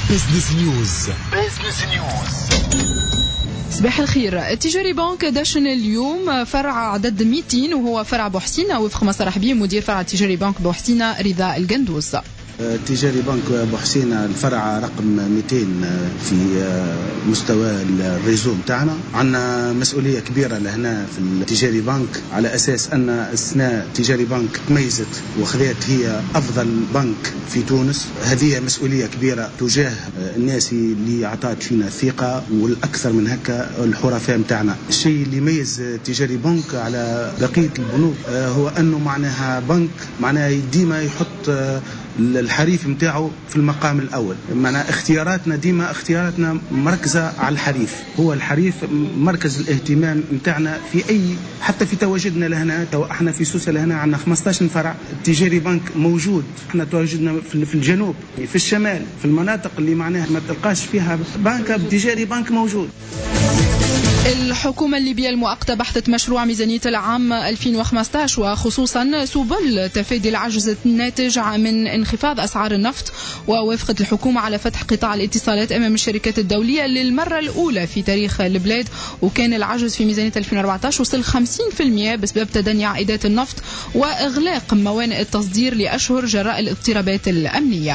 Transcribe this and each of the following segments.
بزنس نيوز. صباح الخير. تجاري بنك دشن اليوم فرع عدد 200 وهو فرع بوحسينة، وفق ما صرح به مدير فرع تجاري بنك بوحسينة رضا القندوز. تجاري بنك بوحسينة الفرع رقم 200 في مستوى الريزو متاعنا. عندنا مسؤولية كبيرة لهنا في التجاري بنك، على أساس أن السنة تجاري بنك تميزت وخذت هي أفضل بنك في تونس. هذه مسؤولية كبيرة تجاه الناس اللي عطات فينا الثقة، والأكثر من هكا الحرفاء متاعنا. الشيء اللي يميز تجاري بنك على بقية البنوك هو أنه معناها بنك معناها ديما يحط الحريف متاعه في المقام الأول. معنا اختياراتنا ديما مركزة على الحريف، هو الحريف مركز الاهتمام متاعنا في أي، حتى في تواجدنا لهنا. احنا في سوسة لهنا عندنا 15 فرع تجاري بنك موجود. احنا تواجدنا في الجنوب، في الشمال، في المناطق اللي معناها ما تلقاش فيها بنك تجاري بنك موجود. الحكومة الليبية المؤقتة بحثت مشروع ميزانية العام 2015 وخصوصا سبل تفادي العجز الناتج من انخفاض أسعار النفط، ووافقت الحكومة على فتح قطاع الاتصالات أمام الشركات الدولية للمرة الأولى في تاريخ البلاد. وكان العجز في ميزانية 2014 وصل 50% بسبب تدني عائدات النفط وإغلاق موانئ التصدير لأشهر جراء الاضطرابات الأمنية.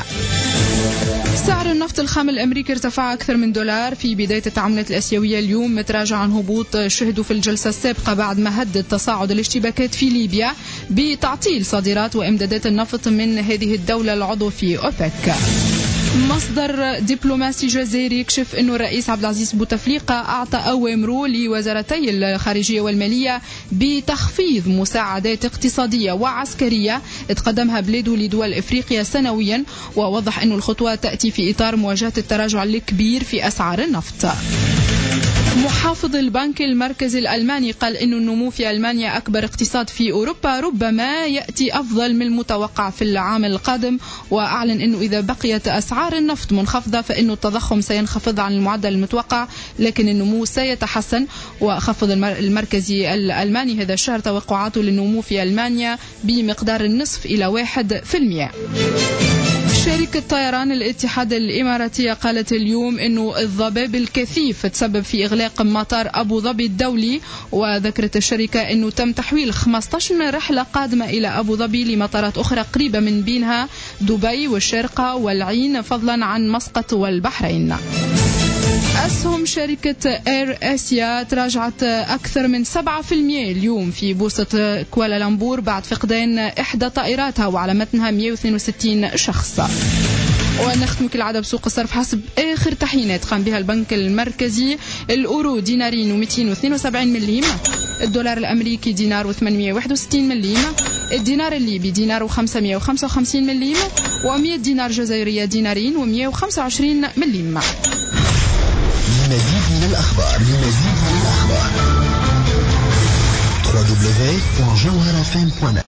سعر النفط الخام الأمريكي ارتفع أكثر من $1 في بداية التعاملات الآسيوية اليوم، متراجع عن هبوط شهده في الجلسة السابقة بعد ما هدد تصاعد الاشتباكات في ليبيا بتعطيل صادرات وإمدادات النفط من هذه الدولة العضو في أوبك. مصدر دبلوماسي جزائري يكشف أن الرئيس عبد العزيز بوتفليقة أعطى أوامره لوزارتي الخارجية والمالية بتخفيض مساعدات اقتصادية وعسكرية تقدمها بلاده لدول إفريقيا سنويا، ووضح أن الخطوة تأتي في إطار مواجهة التراجع الكبير في أسعار النفط. محافظ البنك المركزي الألماني قال إن النمو في ألمانيا أكبر اقتصاد في أوروبا ربما يأتي أفضل من المتوقع في العام القادم، وأعلن إنه إذا بقيت أسعار النفط منخفضة فإنه التضخم سينخفض عن المعدل المتوقع، لكن النمو سيتحسن. وخفض المركزي الألماني هذا الشهر توقعاته للنمو في ألمانيا بمقدار النصف إلى 1%. شركة طيران الاتحاد الإماراتية قالت اليوم أنه الضباب الكثيف تسبب في إغلاق مطار أبو ظبي الدولي، وذكرت الشركة أنه تم تحويل 15 رحلة قادمة إلى أبو ظبي لمطارات أخرى قريبة من بينها دبي والشارقة والعين، فضلا عن مسقط والبحرين. أسهم شركة إير آسيا تراجعت أكثر من 7% اليوم في بورصة كوالالمبور بعد فقدان إحدى طائراتها وعلى متنها 162 شخص. ونختم كالعادة بسوق الصرف حسب آخر تحيينات قام بها البنك المركزي. الأورو دينارين و272 مليم، الدولار الأمريكي دينار و861 مليم، الدينار الليبي دينار و555 مليم، و100 دينار جزائرية دينارين و125 مليم. مزيد من الأخبار www.jawharafm.net